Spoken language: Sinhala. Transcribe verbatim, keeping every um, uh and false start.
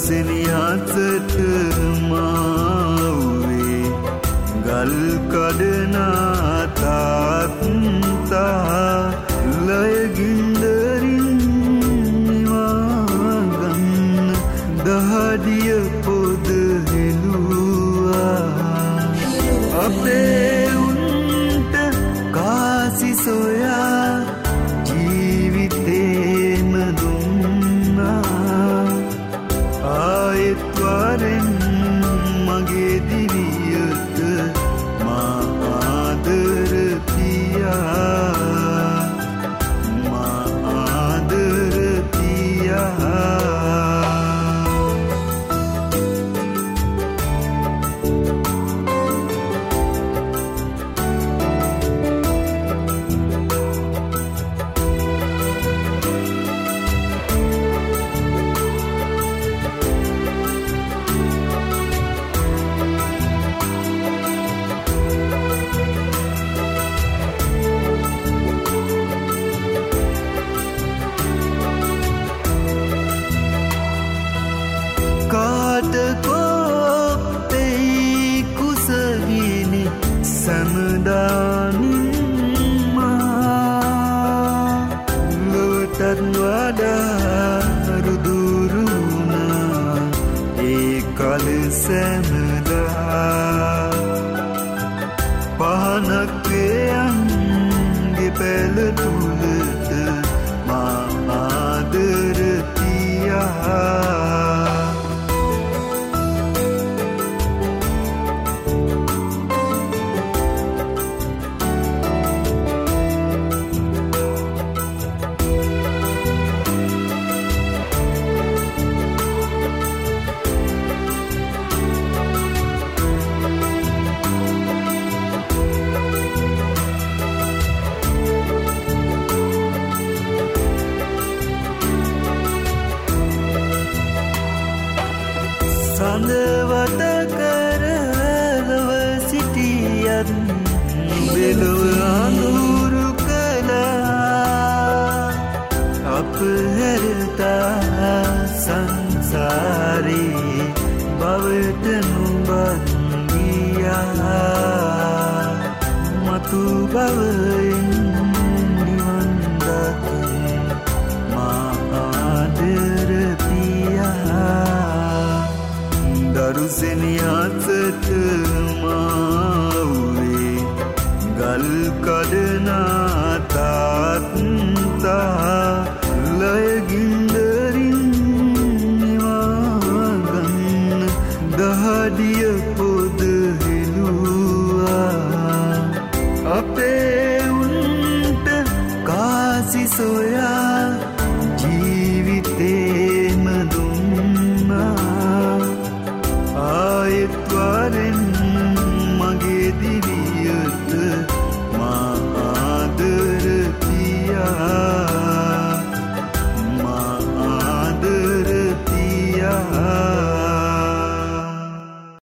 දරුසෙනියසට මාවේ ගල් කඩනා තාත්තා ලයගින්දරින් නිවාගන්න දහදිය පොද හෙළුවා අපේ උන්ට කාසි සොයා ජීවිතේම දුන්නා ආයෙත්වරෙන් මගේ දිවියට මා ආදර පියා මා ආදර පියා පහනක්කයන්ගේ පැල තුළට මා ආදර තියා සඳවත කරලව සිටියත් බෙලොව අඳුරු කළා අප හැරතා සංසාරේ බවට නුඹත් ගියා මතු බවෙන් නිවන් දකින මා ආදර පියා දරුසෙනියසට මාවේ ගල් කඩනා තාත්තා ලයගින්දරින් නිවාගන්න දහදිය පොද හෙළුවා අපේ උන්ට කාසි සොයා ජීවිතේම දුන්නා ආයෙත්වරෙන් මගේ දිවියට මා